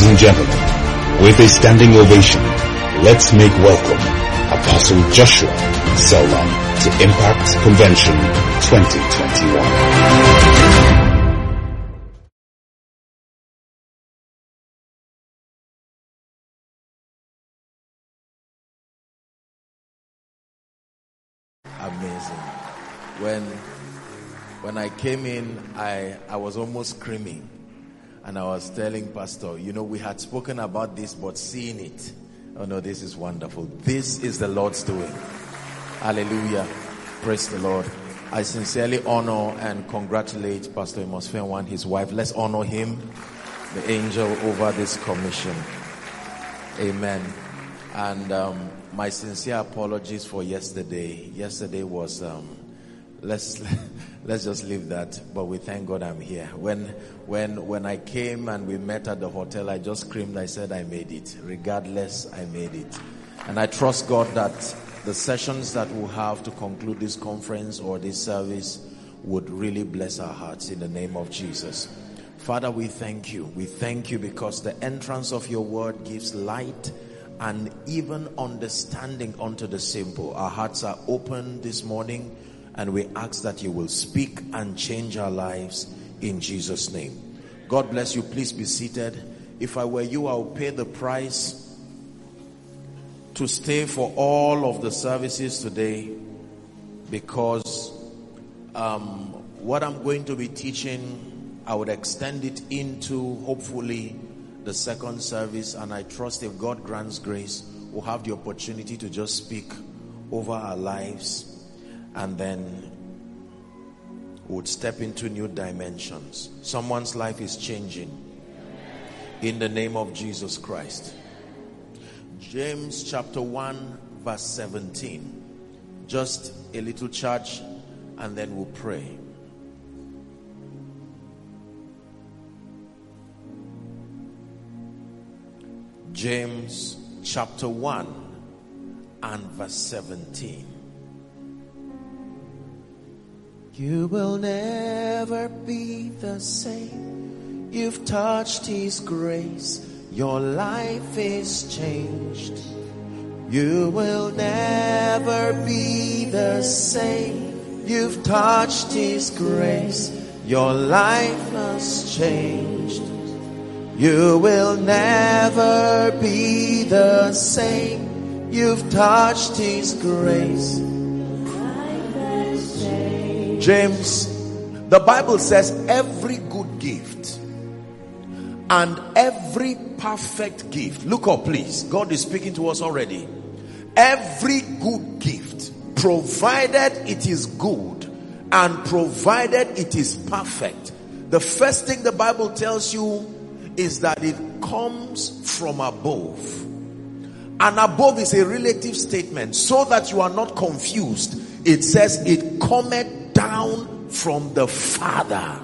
and gentlemen, with a standing ovation, let's make welcome Apostle Joshua Selman to Impact Convention 2021. Amazing. When I came in, I was almost screaming, and I was telling Pastor, we had spoken about this, but seeing it, oh no, this is wonderful. This is the Lord's doing. Hallelujah. Praise the Lord. I sincerely honor and congratulate Pastor Amos Fenwan, his wife. Let's honor him, the angel over this commission. Amen. And my sincere apologies for yesterday. Yesterday was let's just leave that. But we thank God I'm here. When I came and we met at the hotel, I just screamed. I said I made it. Regardless, I made it. And I trust God that the sessions that we'll have to conclude this conference or this service would really bless our hearts in the name of Jesus. Father, we thank you. We thank you because the entrance of your word gives light and even understanding unto the simple. Our hearts are open this morning, and we ask that you will speak and change our lives in Jesus' name. God bless you. Please be seated. If I were you, I would pay the price to stay for all of the services today, because what I'm going to be teaching, I would extend it into hopefully the second service, and I trust if God grants grace, we'll have the opportunity to just speak over our lives, and then we'll step into new dimensions. Someone's life is changing in the name of Jesus Christ. James chapter 1 verse 17. Just a little charge and then we'll pray. James chapter 1 and verse 17. You will never be the same. You've touched his grace. Your life is changed. You will never be the same. You've touched his grace. Your life has changed. You will never be the same. You've touched his grace. James, the Bible says every good gift and every perfect gift. Look up, please. God is speaking to us already. Every good gift, provided it is good and provided it is perfect. The first thing the Bible tells you is that it comes from above. And above is a relative statement, so that you are not confused. It says it cometh down from the Father.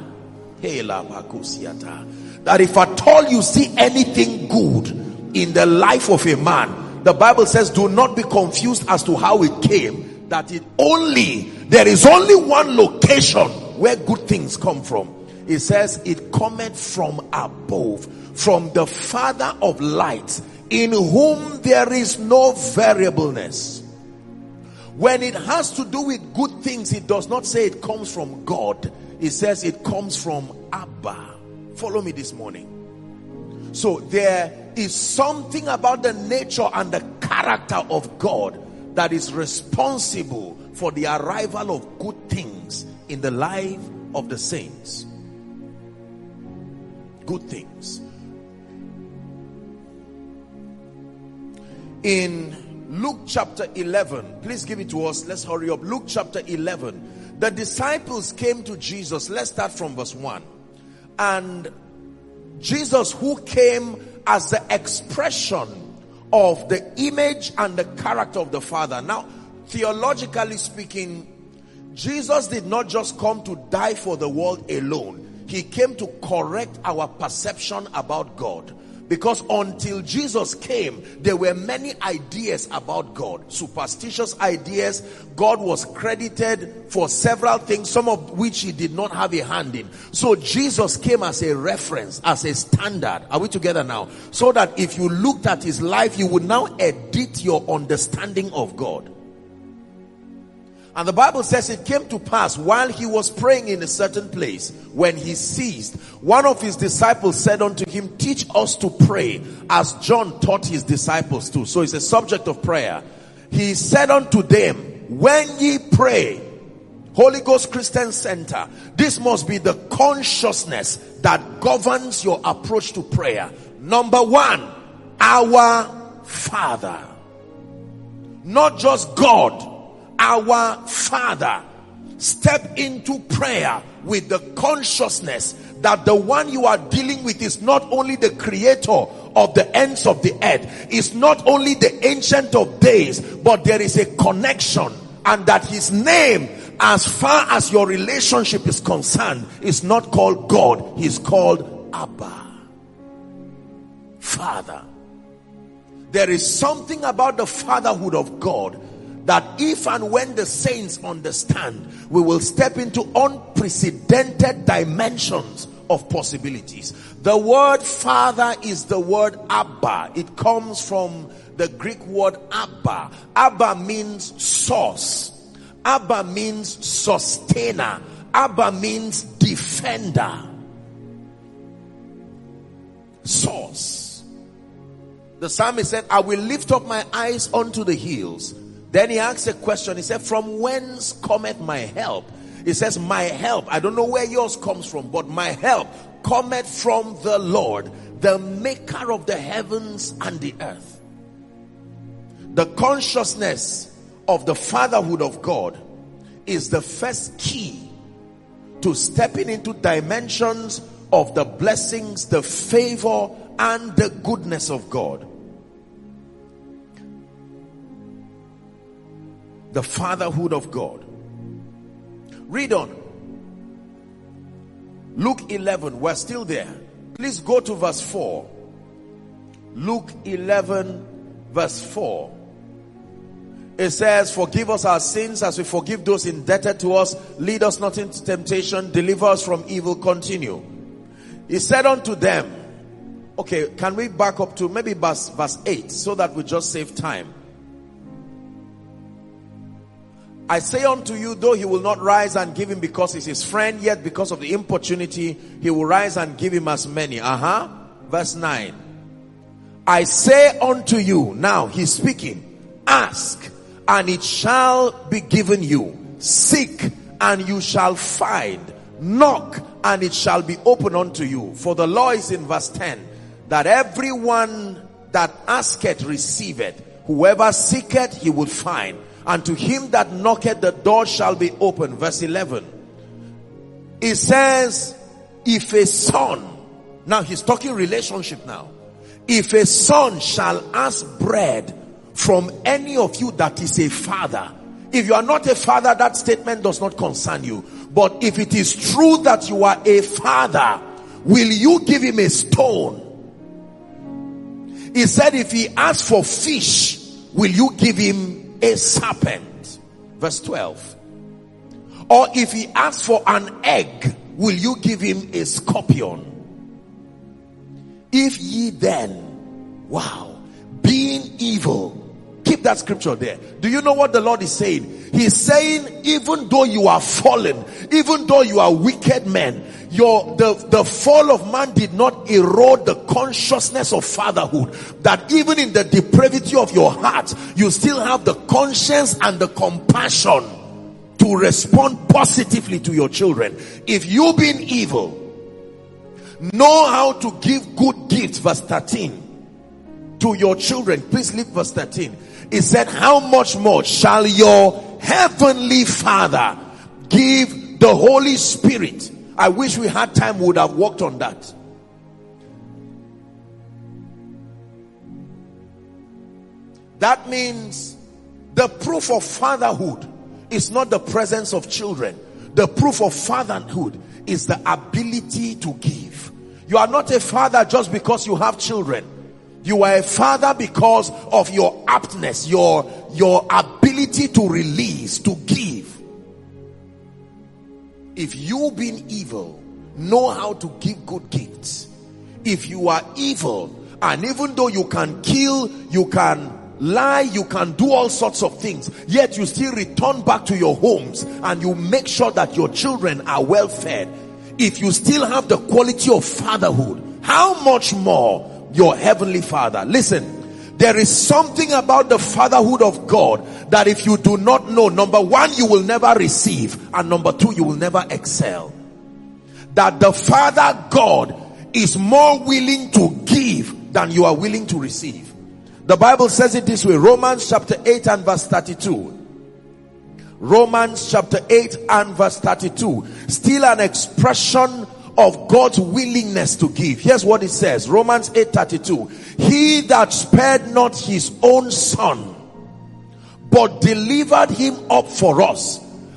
That if at all you see anything good in the life of a man, the Bible says do not be confused as to how it came. That there is only one location where good things come from. It says it cometh from above, from the Father of lights, in whom there is no variableness. When it has to do with good things, it does not say it comes from God. It says it comes from Abba. Follow me this morning. So there is something about the nature and the character of God that is responsible for the arrival of good things in the life of the saints. Good things. In Luke chapter 11, please give it to us. Let's hurry up. Luke chapter 11. The disciples came to Jesus. Let's start from verse 1. And Jesus, who came as the expression of the image and the character of the Father. Now, theologically speaking, Jesus did not just come to die for the world alone. He came to correct our perception about God. Because until Jesus came, there were many ideas about God, superstitious ideas. God was credited for several things, some of which he did not have a hand in. So Jesus came as a reference, as a standard. Are we together now? So that if you looked at his life, you would now edit your understanding of God. And the Bible says it came to pass while he was praying in a certain place, when he ceased, one of his disciples said unto him, teach us to pray as John taught his disciples to. So it's a subject of prayer. He said unto them, when ye pray, Holy Ghost Christian Center, this must be the consciousness that governs your approach to prayer. Number one, our Father. Not just God, our Father. Step into prayer with the consciousness that the one you are dealing with is not only the creator of the ends of the earth, is not only the ancient of days, but there is a connection, and that his name, as far as your relationship is concerned, is not called God, he's called Abba, Father. There is something about the fatherhood of God that if and when the saints understand, we will step into unprecedented dimensions of possibilities. The word father is the word Abba. It comes from the Greek word Abba. Abba means source. Abba means sustainer. Abba means defender. Source. The psalmist said, I will lift up my eyes unto the hills. Then he asked a question. He said, from whence cometh my help? He says, my help, I don't know where yours comes from, but my help cometh from the Lord, the maker of the heavens and the earth. The consciousness of the fatherhood of God is the first key to stepping into dimensions of the blessings, the favor, and the goodness of God. The fatherhood of God. Read on. Luke 11. We're still there. Please go to verse 4. Luke 11 verse 4. It says, forgive us our sins as we forgive those indebted to us. Lead us not into temptation. Deliver us from evil. Continue. He said unto them. Okay, can we back up to maybe verse 8 so that we just save time. I say unto you, though he will not rise and give him because he's his friend, yet because of the importunity, he will rise and give him as many. Verse 9. I say unto you, now he's speaking, ask and it shall be given you. Seek and you shall find. Knock and it shall be opened unto you. For the law is in verse 10, that everyone that asketh receiveth. Whoever seeketh he will find. And to him that knocketh the door shall be opened. Verse 11. It says, if a son, now he's talking relationship now. If a son shall ask bread from any of you that is a father. If you are not a father, that statement does not concern you. But if it is true that you are a father, will you give him a stone? He said, if he asks for fish, will you give him a serpent? Verse 12. Or if he asks for an egg, will you give him a scorpion? If ye then, being evil, keep that scripture there. Do you know what the Lord is saying? He's saying, even though you are fallen, even though you are wicked men, the fall of man did not erode the consciousness of fatherhood. That even in the depravity of your heart, you still have the conscience and the compassion to respond positively to your children. If you being evil know how to give good gifts, verse 13, to your children, please leave verse 13. It said, how much more shall your heavenly Father give the Holy Spirit? I wish we had time, we would have worked on that. That means the proof of fatherhood is not the presence of children. The proof of fatherhood is the ability to give. You are not a father just because you have children. You are a father because of your aptness, your ability to release, to give. If you being evil know how to give good gifts, if you are evil, and even though you can kill, you can lie, you can do all sorts of things, yet you still return back to your homes and you make sure that your children are well fed, if you still have the quality of fatherhood, how much more your heavenly Father? Listen, there is something about the fatherhood of God that if you do not know, number one, you will never receive, and number two, you will never excel. That the Father God is more willing to give than you are willing to receive. The Bible says it this way, Romans chapter 8 and verse 32. Romans chapter 8 and verse 32. Still an expression of God's willingness to give. Here's what it says, Romans 8:32. He that spared not his own son, but delivered him up for us,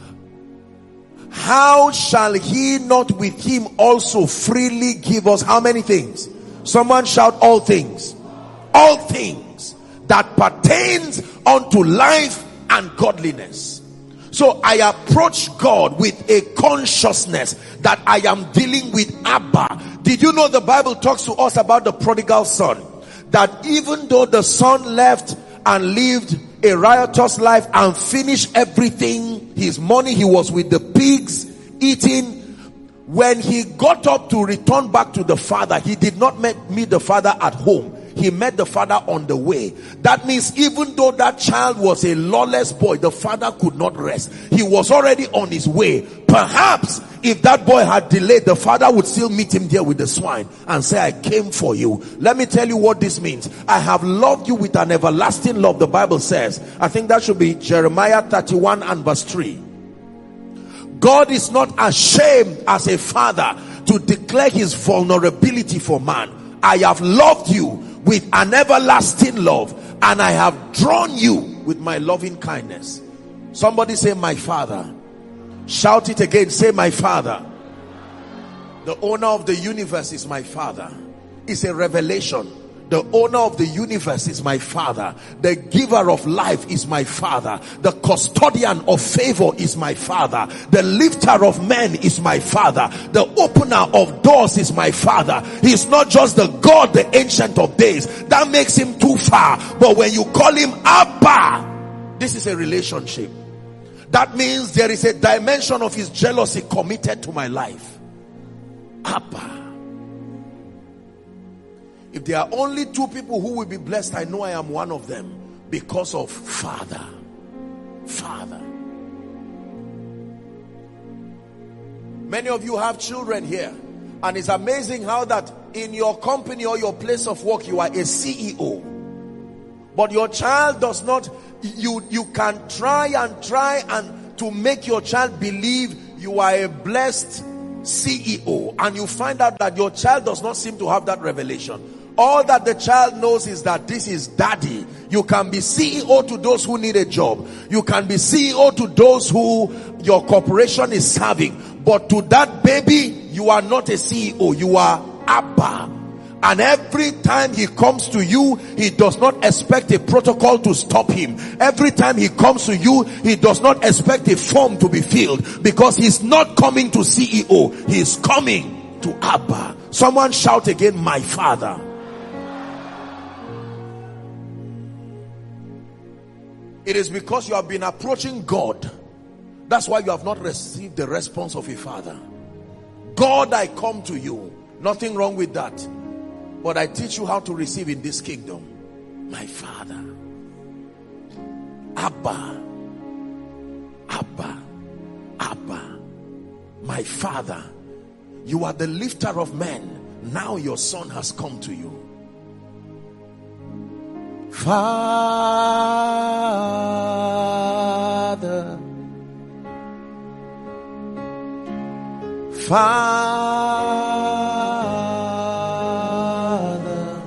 how shall he not with him also freely give us how many things? Someone shout, all things. All things that pertains unto life and godliness. So I approach God with a consciousness that I am dealing with Abba. Did you know the Bible talks to us about the prodigal son? That even though the son left and lived a riotous life and finished everything, his money, he was with the pigs eating. When he got up to return back to the father, he did not meet the father at home. He met the father on the way. That means even though that child was a lawless boy, the father could not rest. He was already on his way. Perhaps if that boy had delayed, the father would still meet him there with the swine and say, I came for you. Let me tell you what this means. I have loved you with an everlasting love, the Bible says. I think that should be Jeremiah 31 and verse 3. God is not ashamed as a father to declare his vulnerability for man. I have loved you with an everlasting love, and I have drawn you with my loving kindness. Somebody say, my Father. Shout it again, say, my Father. The owner of the universe is my Father. It's a revelation. The owner of the universe is my Father. The giver of life is my Father. The custodian of favor is my Father. The lifter of men is my Father. The opener of doors is my Father. He's not just the God, the ancient of days. That makes him too far. But when you call him Abba, this is a relationship. That means there is a dimension of his jealousy committed to my life. Abba. If there are only two people who will be blessed, I know I am one of them, because of Father. Father. Many of you have children here, and it's amazing how that in your company or your place of work you are a CEO, but your child does not. You can try and to make your child believe you are a blessed CEO, and you find out that your child does not seem to have that revelation. All that the child knows is that this is daddy. You can be CEO to those who need a job. You can be CEO to those who your corporation is serving. But to that baby, you are not a CEO. You are Abba. And every time he comes to you, he does not expect a protocol to stop him. Every time he comes to you, he does not expect a form to be filled, because he's not coming to CEO. He's coming to Abba. Someone shout again, my Father. It is because you have been approaching God. That's why you have not received the response of a father. God, I come to you. Nothing wrong with that. But I teach you how to receive in this kingdom. My Father. Abba. Abba. Abba. My Father. You are the lifter of men. Now your son has come to you. Father, Father,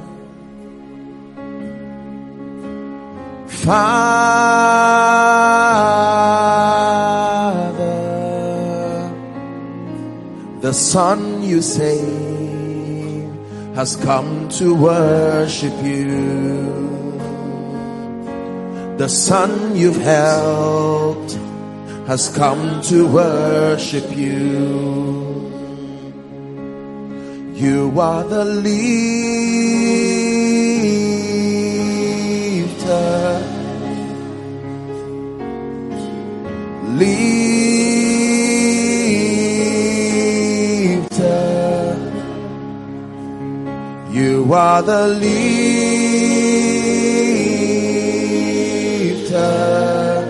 Father, the Son you say has come to worship you. The son you've helped has come to worship you. You are the lifter, you are the lifter,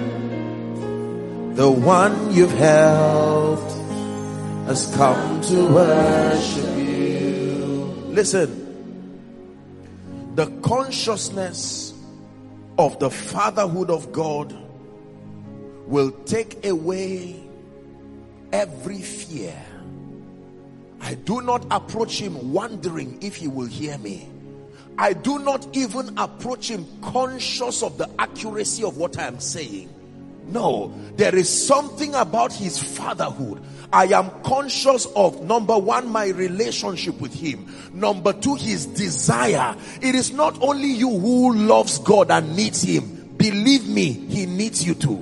the one you've helped has come to worship you. Listen, the consciousness of the fatherhood of God will take away every fear. I do not approach him wondering if he will hear me. I do not even approach him conscious of the accuracy of what I am saying. No, there is something about his fatherhood. I am conscious of, number one, my relationship with him. Number two, his desire. It is not only you who loves God and needs him. Believe me, he needs you too.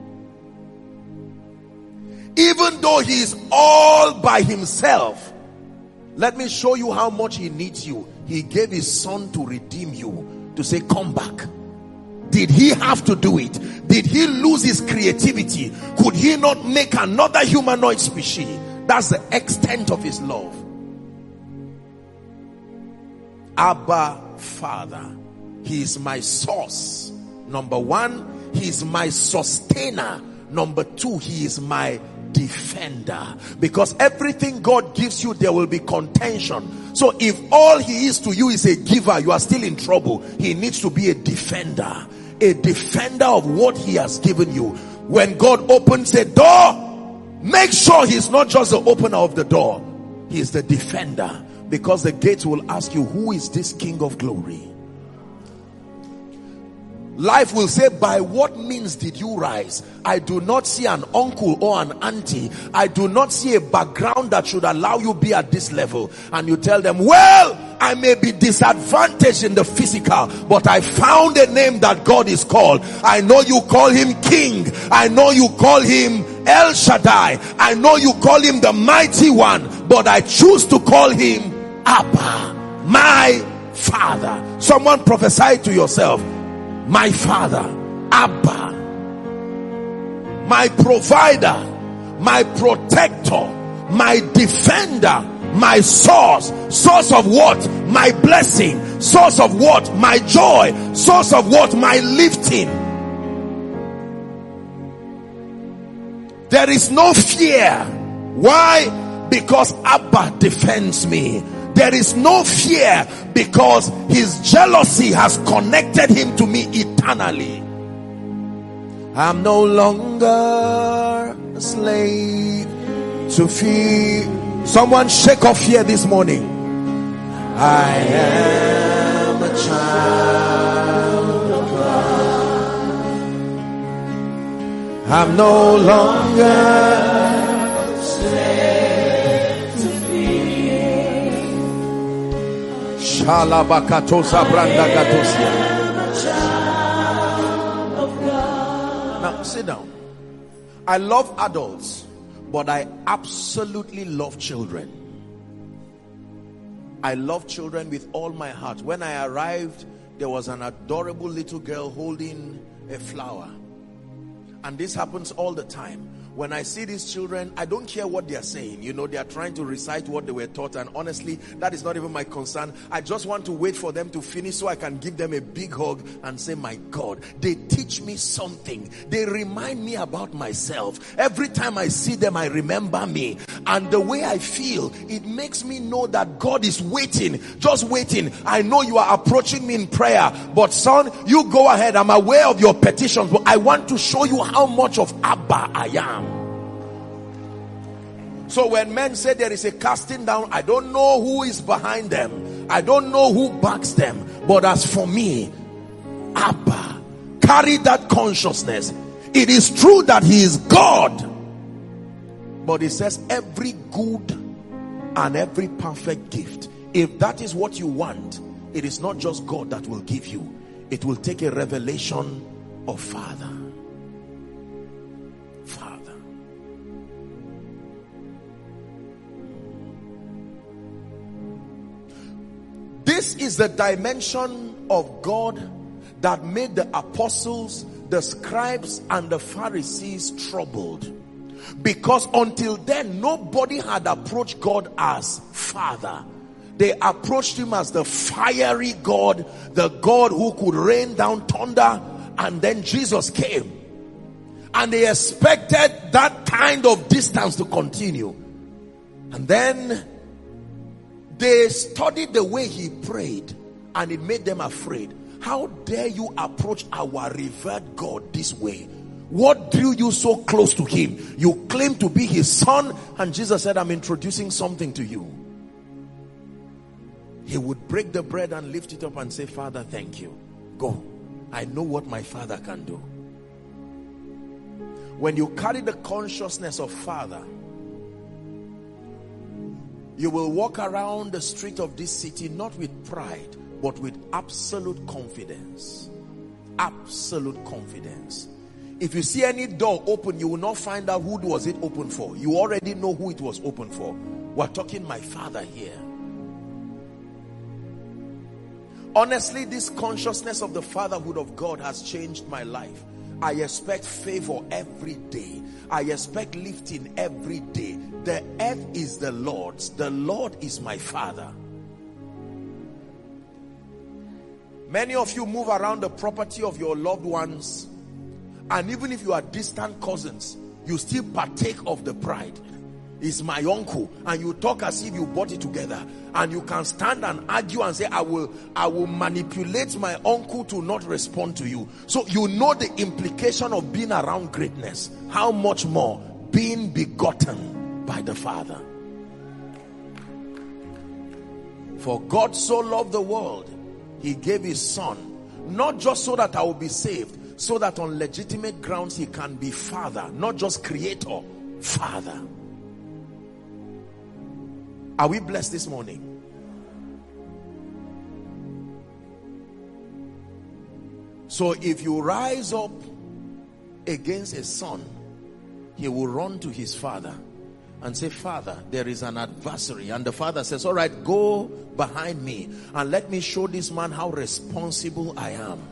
Even though he is all by himself, let me show you how much he needs you. He gave his son to redeem you, to say, come back. Did he have to do it? Did he lose his creativity? Could he not make another humanoid species? That's the extent of his love. Abba, Father. He is my source. Number one, he is my sustainer. Number two, he is my defender. Because everything God gives you, there will be contention. So if all he is to you is a giver, you are still in trouble. He needs to be a defender. A defender of what he has given you. When God opens a door, make sure he's not just the opener of the door. He is the defender. Because the gates will ask you, who is this King of glory? Life will say, by what means did you rise? I do not see an uncle or an auntie. I do not see a background that should allow you be at this level. And you tell them, well, I may be disadvantaged in the physical, but I found a name that God is called. I know you call him King. I know you call him El Shaddai. I know you call him the Mighty One, but I choose to call him Abba, my Father. Someone prophesy to yourself. My Father, Abba, my provider, my protector, my defender, my source. Source of what? My blessing. Source of what? My joy. Source of what? My lifting. There is no fear. Why? Because Abba defends me. There is no fear because his jealousy has connected him to me eternally. I'm no longer a slave to fear. Someone shake off fear this morning. I am a child of God. I'm no longer a slave to fear. Shalabakatosa branda gatosia. Now sit down. I love adults, but I absolutely love children. I love children with all my heart. When I arrived, there was an adorable little girl holding a flower. And this happens all the time. When I see these children, I don't care what they are saying. You know, they are trying to recite what they were taught. And honestly, that is not even my concern. I just want to wait for them to finish so I can give them a big hug and say, my God, they teach me something. They remind me about myself. Every time I see them, I remember me. And the way I feel, it makes me know that God is waiting, just waiting. I know you are approaching me in prayer, but son, you go ahead. I'm aware of your petitions, but I want to show you how much of Abba I am. So when men say there is a casting down, I don't know who is behind them. I don't know who backs them. But as for me, Abba, carry that consciousness. It is true that he is God. But it says every good and every perfect gift If that is what you want, it is not just God that will give you. It will take a revelation of Father. Father. This is the dimension of God that made the apostles, the scribes, and the Pharisees troubled. Because until then, nobody had approached God as Father. They approached him as the fiery God, the God who could rain down thunder. And then Jesus came. And they expected that kind of distance to continue. And then they studied the way he prayed, and it made them afraid. How dare you approach our revered God this way? What drew you so close to him? You claim to be his son, and Jesus said, I'm introducing something to you. He would break the bread and lift it up and say, Father, thank you. Go. I know what my Father can do. When you carry the consciousness of Father, you will walk around the street of this city not with pride, but with absolute confidence. Absolute confidence. If you see any door open, you will not find out who was it open for. You already know who it was open for. We're talking my Father here. Honestly, this consciousness of the fatherhood of God has changed my life. I expect favor every day. I expect lifting every day. The earth is the Lord's. The Lord is my Father. Many of you move around the property of your loved ones, and even if you are distant cousins, you still partake of the pride. It's my uncle, and you talk as if you bought it together, and you can stand and argue and say, I will manipulate my uncle to not respond to you. So you know the implication of being around greatness. How much more being begotten by the Father? For God so loved the world, he gave his son, not just so that I will be saved, so that on legitimate grounds he can be Father, not just creator, Father. Are we blessed this morning? So if you rise up against a son, he will run to his father and say, Father, there is an adversary. And the father says, all right, go behind me and let me show this man how responsible I am.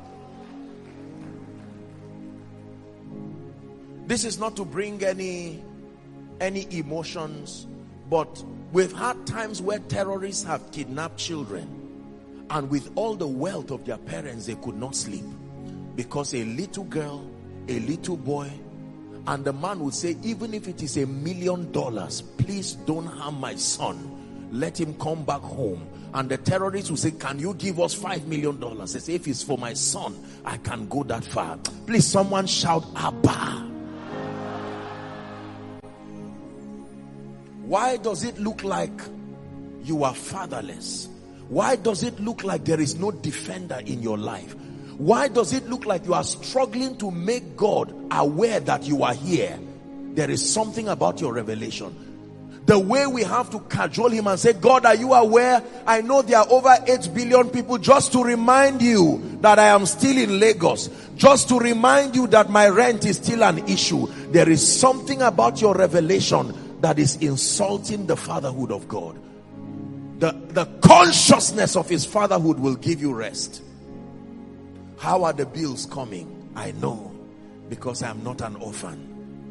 This is not to bring any emotions, but we've had times where terrorists have kidnapped children, and with all the wealth of their parents, they could not sleep because a little girl, a little boy, and the man would say, even if it is $1 million, please don't harm my son. Let him come back home. And the terrorists would say, can you give us $5 million? They say, if it's for my son, I can go that far. Please, someone shout, Abba. Why does it look like you are fatherless? Why does it look like there is no defender in your life? Why does it look like you are struggling to make God aware that you are here? There is something about your revelation. The way we have to cajole him and say, God, are you aware? I know there are over 8 billion people. Just to remind you that I am still in Lagos. Just to remind you that my rent is still an issue. There is something about your revelation that is insulting the fatherhood of God. The consciousness of his fatherhood will give you rest. How are the bills coming? I know, because I am not an orphan.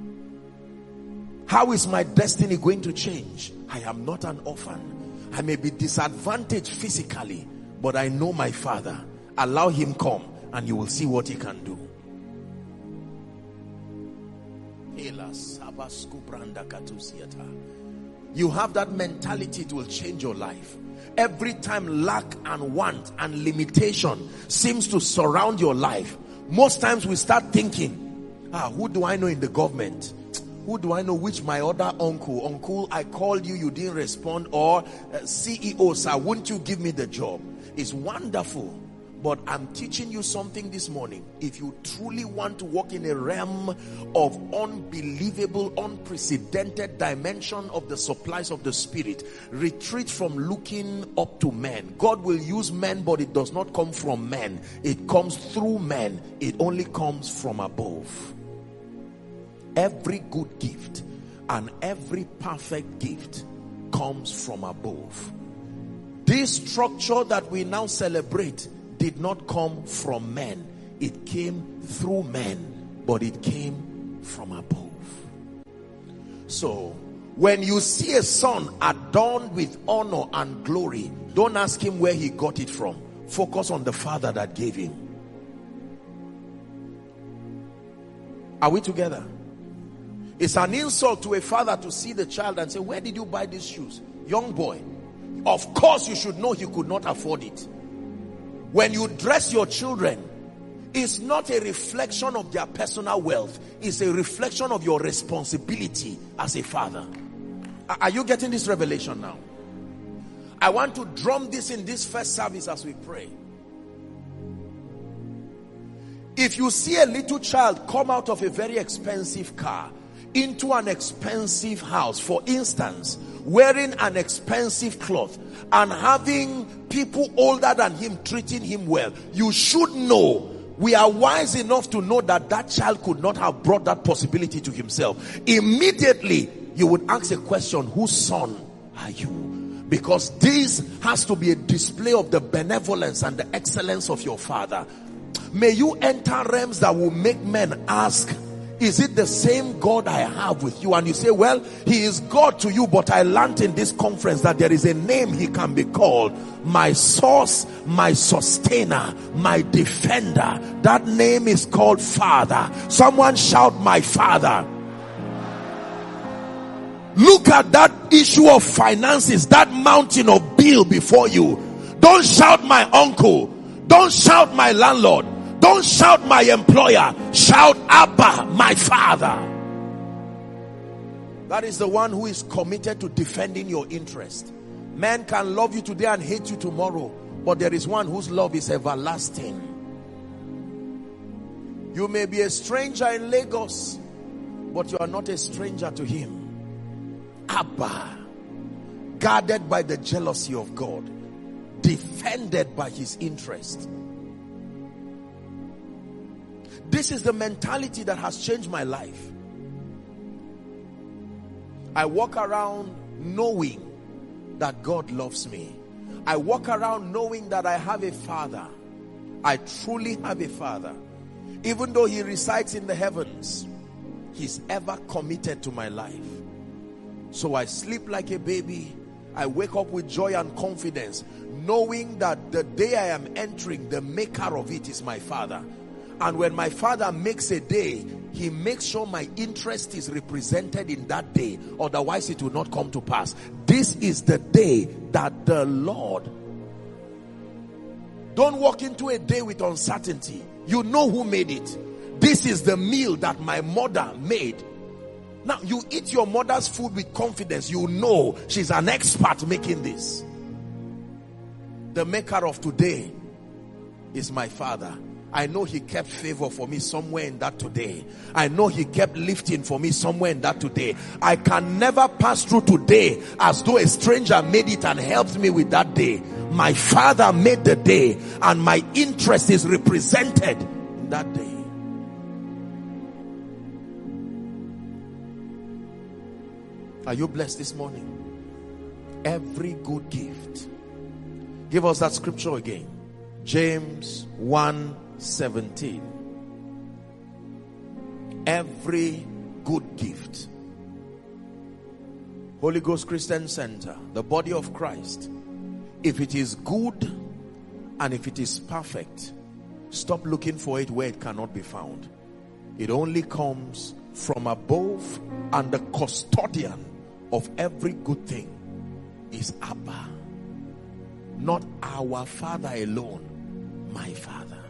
How is my destiny going to change? I am not an orphan. I may be disadvantaged physically, but I know my Father. Allow him come and you will see what he can do. You have that mentality, it will change your life. Every time lack and want and limitation seems to surround your life, most times we start thinking, who do I know in the government? Who do I know? Which my other uncle? Uncle, I called you, you didn't respond. Or CEO, sir, won't you give me the job? It's wonderful. But I'm teaching you something this morning. If you truly want to walk in a realm of unbelievable, unprecedented dimension of the supplies of the Spirit, retreat from looking up to men. God will use men, but it does not come from men. It comes through men. It only comes from above. Every good gift and every perfect gift comes from above. This structure that we now celebrate did not come from men. It came through men, but it came from above. So, when you see a son adorned with honor and glory, don't ask him where he got it from. Focus on the Father that gave him. Are we together? It's an insult to a father to see the child and say, where did you buy these shoes? Young boy, of course you should know he could not afford it. When you dress your children, it's not a reflection of their personal wealth. It's a reflection of your responsibility as a father. Are you getting this revelation now? I want to drum this in this first service as we pray. If you see a little child come out of a very expensive car into an expensive house, for instance, wearing an expensive cloth and having people older than him treating him well, you should know, we are wise enough to know that that child could not have brought that possibility to himself. Immediately you would ask a question, whose son are you? Because this has to be a display of the benevolence and the excellence of your Father. May you enter realms that will make men ask, is it the same God I have with you? And you say, well, he is God to you, but I learned in this conference that there is a name he can be called. My source, my sustainer, my defender. That name is called Father. Someone shout, my Father. Look at that issue of finances, that mountain of bill before you. Don't shout, my uncle. Don't shout, my landlord. Don't shout, my employer. Shout, Abba, my Father. That is the one who is committed to defending your interest. Man can love you today and hate you tomorrow, but there is one whose love is everlasting. You may be a stranger in Lagos, but you are not a stranger to him. Abba, guarded by the jealousy of God, defended by his interest. This is the mentality that has changed my life. I walk around knowing that God loves me. I walk around knowing that I have a Father. I truly have a Father. Even though he resides in the heavens, he's ever committed to my life. So I sleep like a baby. I wake up with joy and confidence, knowing that the day I am entering, the maker of it is my Father. And when my Father makes a day, he makes sure my interest is represented in that day. Otherwise it will not come to pass. This is the day that the Lord. Don't walk into a day with uncertainty. You know who made it. This is the meal that my mother made. Now you eat your mother's food with confidence. You know she's an expert making this. The maker of today is my Father. I know he kept favor for me somewhere in that today. I know he kept lifting for me somewhere in that today. I can never pass through today as though a stranger made it and helped me with that day. My Father made the day, and my interest is represented in that day. Are you blessed this morning? Every good gift. Give us that scripture again. James 1:17. Every good gift. Holy Ghost Christian Center, the body of Christ. If it is good and if it is perfect, stop looking for it where it cannot be found. It only comes from above, and the custodian of every good thing is Abba. Not our Father alone, my Father.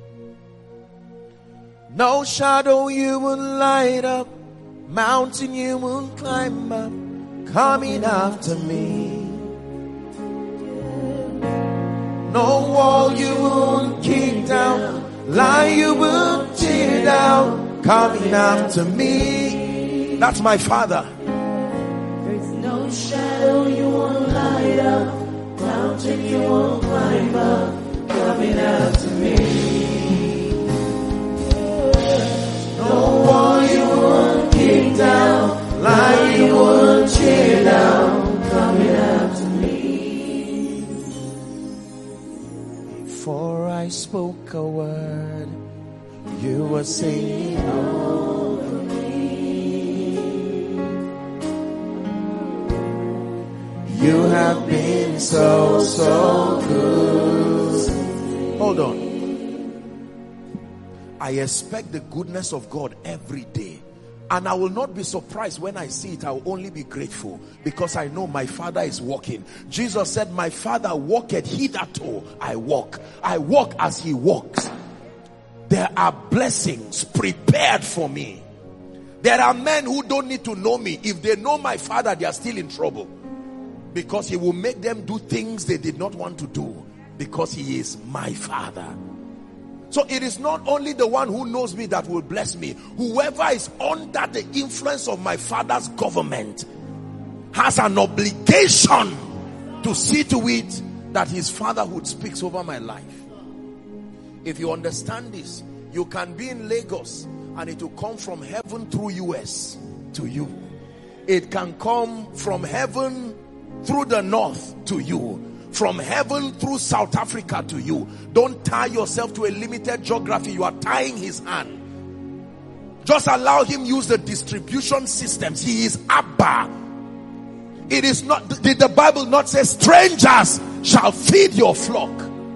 No shadow you will light up, mountain you will climb up, coming after me. No wall you won't down, lie you will tear down, coming after me. That's my Father. There's no shadow you won't light up, mountain you won't climb up, coming after me. No wall you won't kick down, lie you won't tear down, coming after me. Before I spoke a word, you were singing over me. You have been so, so good. Hold on. I expect the goodness of God every day. And I will not be surprised when I see it. I will only be grateful because I know my Father is walking. Jesus said, my Father walketh hitherto. I walk. I walk as he walks. There are blessings prepared for me. There are men who don't need to know me. If they know my Father, they are still in trouble. Because he will make them do things they did not want to do. Because he is my Father. So it is not only the one who knows me that will bless me. Whoever is under the influence of my Father's government has an obligation to see to it that his fatherhood speaks over my life. If you understand this, you can be in Lagos and it will come from heaven through US to you. It can come from heaven through the north to you. From heaven through South Africa to you. Don't tie yourself to a limited geography. You are tying his hand. Just allow him use the distribution systems. He is Abba. It is not, did the Bible not say strangers shall feed your flock?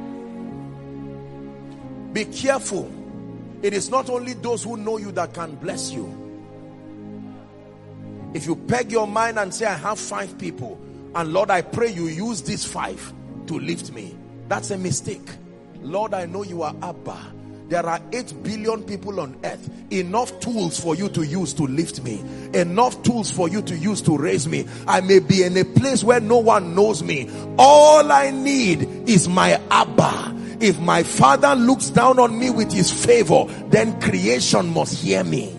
Be careful. It is not only those who know you that can bless you. If you peg your mind and say, I have 5 people, and Lord, I pray you use these 5 to lift me. That's a mistake. Lord, I know you are Abba. There are 8 billion people on earth. Enough tools for you to use to lift me. Enough tools for you to use to raise me. I may be in a place where no one knows me. All I need is my Abba. If my Father looks down on me with his favor, then creation must hear me.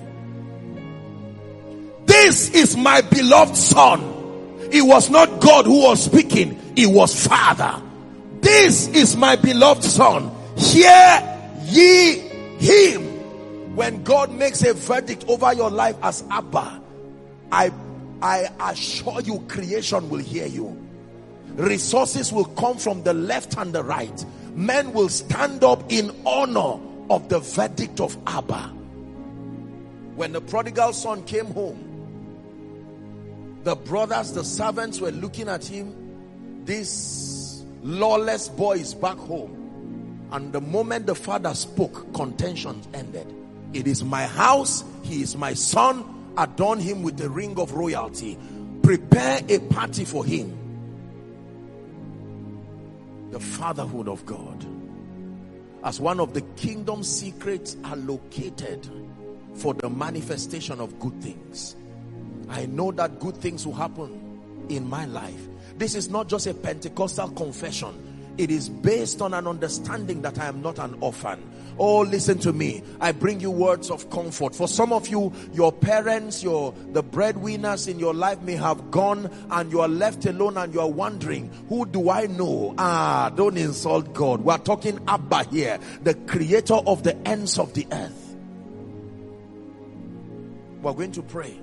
This is my beloved Son. It was not God who was speaking. It was Father. This is my beloved Son. Hear ye him. When God makes a verdict over your life as Abba, I assure you creation will hear you. Resources will come from the left and the right. Men will stand up in honor of the verdict of Abba. When the prodigal son came home, the brothers, the servants were looking at him. This lawless boy is back home. And the moment the father spoke, contention ended. It is my house. He is my son. Adorn him with the ring of royalty. Prepare a party for him. The fatherhood of God as one of the kingdom's secrets are located for the manifestation of good things. I know that good things will happen in my life. This is not just a Pentecostal confession. It is based on an understanding that I am not an orphan. Oh, listen to me. I bring you words of comfort. For some of you, your parents, the breadwinners in your life may have gone and you are left alone and you are wondering, who do I know? Don't insult God. We are talking Abba here, the creator of the ends of the earth. We are going to pray.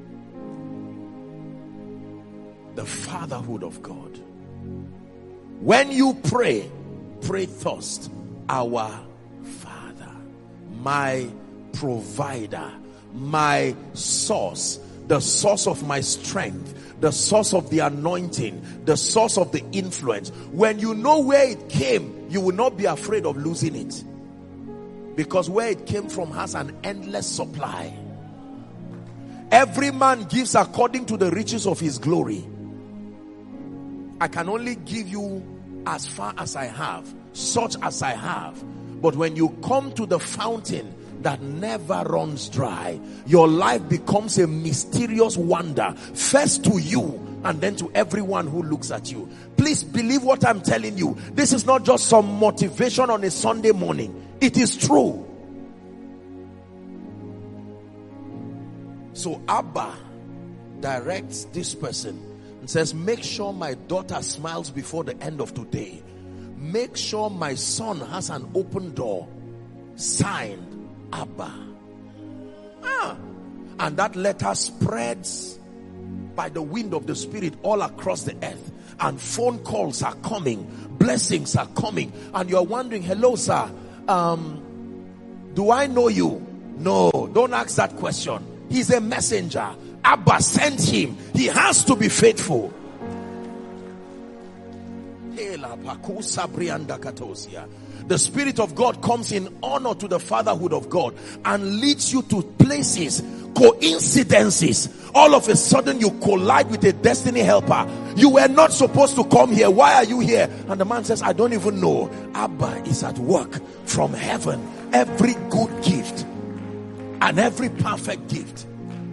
The fatherhood of God. When you pray, pray first, our Father, my provider, my source, the source of my strength, the source of the anointing, the source of the influence. When you know where it came, you will not be afraid of losing it. Because where it came from has an endless supply. Every man gives according to the riches of his glory. I can only give you as far as I have, such as I have. But when you come to the fountain that never runs dry, your life becomes a mysterious wonder, first to you and then to everyone who looks at you. Please believe what I'm telling you. This is not just some motivation on a Sunday morning. It is true. So Abba directs this person and says, make sure my daughter smiles before the end of today. Make sure my son has an open door. Signed, Abba. And that letter spreads by the wind of the Spirit all across the earth. And phone calls are coming. Blessings are coming. And you're wondering, hello sir, do I know you? No, don't ask that question. He's a messenger. Abba sent him. He has to be faithful. The Spirit of God comes in honor to the fatherhood of God and leads you to places, coincidences. All of a sudden you collide with a destiny helper. You were not supposed to come here. Why are you here? And the man says, I don't even know. Abba is at work from heaven. Every good gift and every perfect gift.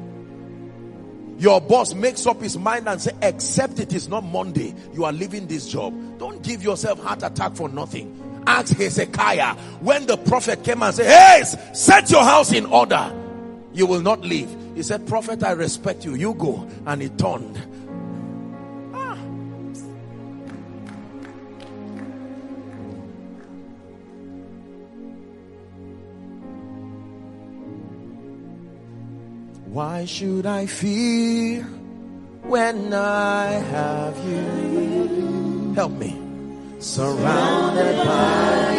Your boss makes up his mind and says, except it is not Monday, you are leaving this job. Don't give yourself heart attack for nothing. Ask Hezekiah, when the prophet came and said, hey, set your house in order, you will not leave. He said, prophet, I respect you, you go. And he turned. Why should I fear when I have you? Help me. Surrounded by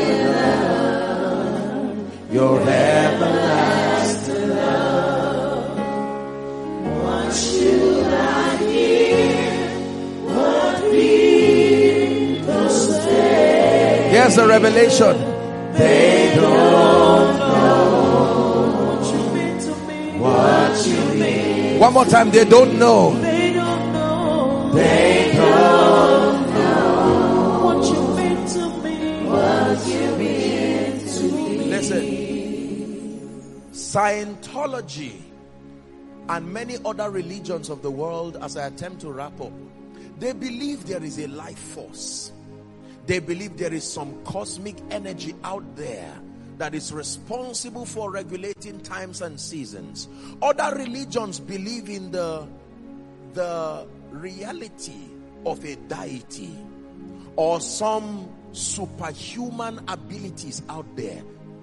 your everlasting love. Why should I fear what people say? Here's the revelation. They don't know what you mean. One more time. They don't know. They don't know. They don't know what you mean to me. What you mean to me. Listen. Scientology and many other religions of the world, as I attempt to wrap up, they believe there is a life force. They believe there is some cosmic energy out there that is responsible for regulating times and seasons. Other religions believe in the reality of a deity or some superhuman abilities out there.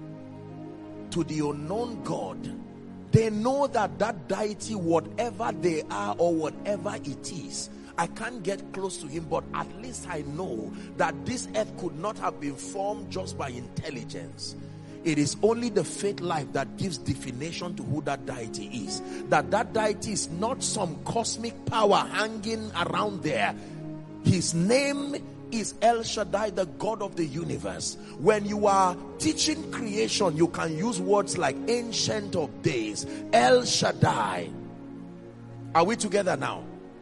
To the unknown God, they know that that deity, whatever they are or whatever it is, I can't get close to him, but at least I know that this earth could not have been formed just by intelligence. It is only the faith life that gives definition to who that deity is. That deity is not some cosmic power hanging around there. His name is El Shaddai, the God of the universe. When you are teaching creation, you can use words like Ancient of Days, El Shaddai. Are we together now?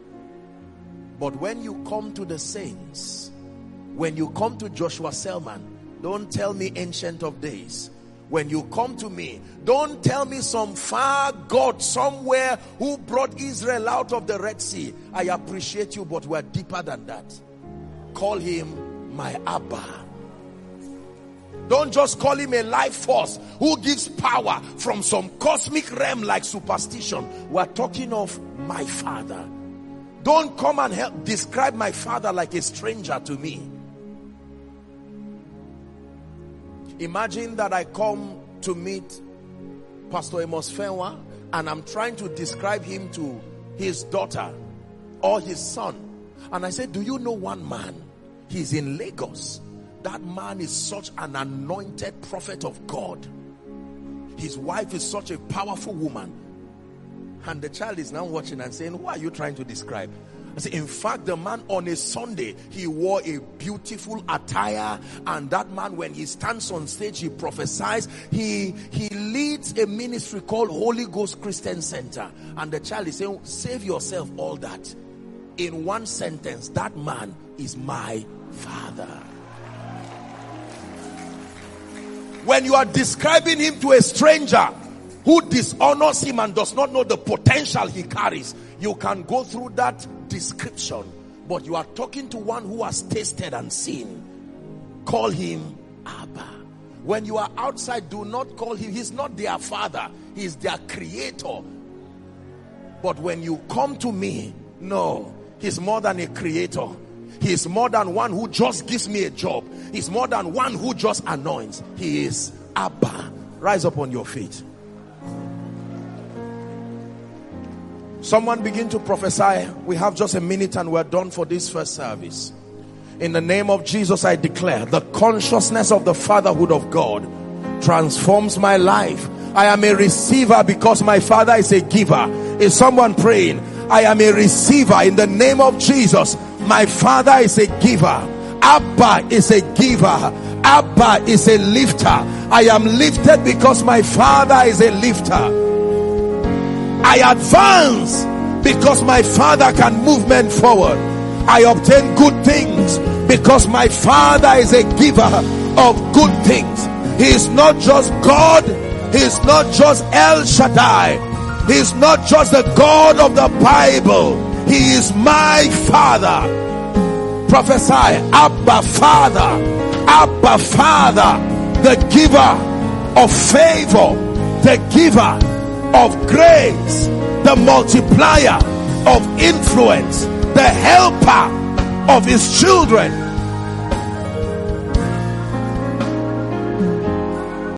But when you come to the saints, when you come to Joshua Selman, don't tell me Ancient of Days. When you come to me, don't tell me some far God somewhere who brought Israel out of the Red Sea. I appreciate you, but we're deeper than that. Call him my Abba. Don't just call him a life force who gives power from some cosmic realm like superstition. We're talking of my Father. Don't come and help describe my Father like a stranger to me. Imagine that I come to meet Pastor Amos Fenwa and I'm trying to describe him to his daughter or his son. And I say, do you know one man? He's in Lagos. That man is such an anointed prophet of God. His wife is such a powerful woman. And the child is now watching and saying, who are you trying to describe? I say, in fact, the man on a Sunday, he wore a beautiful attire. And that man, when he stands on stage, he prophesies. He leads a ministry called Holy Ghost Christian Center. And the child is saying, save yourself all that. In one sentence, that man is my Father. When you are describing him to a stranger who dishonors him and does not know the potential he carries, you can go through that description, but you are talking to one who has tasted and seen. Call him Abba. When you are outside, do not call him. He's not their father. He's their creator. But when you come to me, no, he's more than a creator. He's more than one who just gives me a job. He's more than one who just anoints. He is Abba. Rise up on your feet. Someone begin to prophesy. We have just a minute and we're done for this first service. In the name of Jesus, I declare the consciousness of the fatherhood of God transforms my life. I am a receiver because my father is a giver. Is someone praying? I am a receiver in the name of Jesus. My father is a giver. Abba is a giver. Abba is a lifter. I am lifted because my father is a lifter. I advance because my father can move men forward. I obtain good things because my father is a giver of good things. He is not just God. He is not just El Shaddai. He is not just the God of the Bible. He is my father. Prophesy, Abba Father. Abba Father, the giver of favor, the giver of grace, the multiplier of influence, the helper of his children.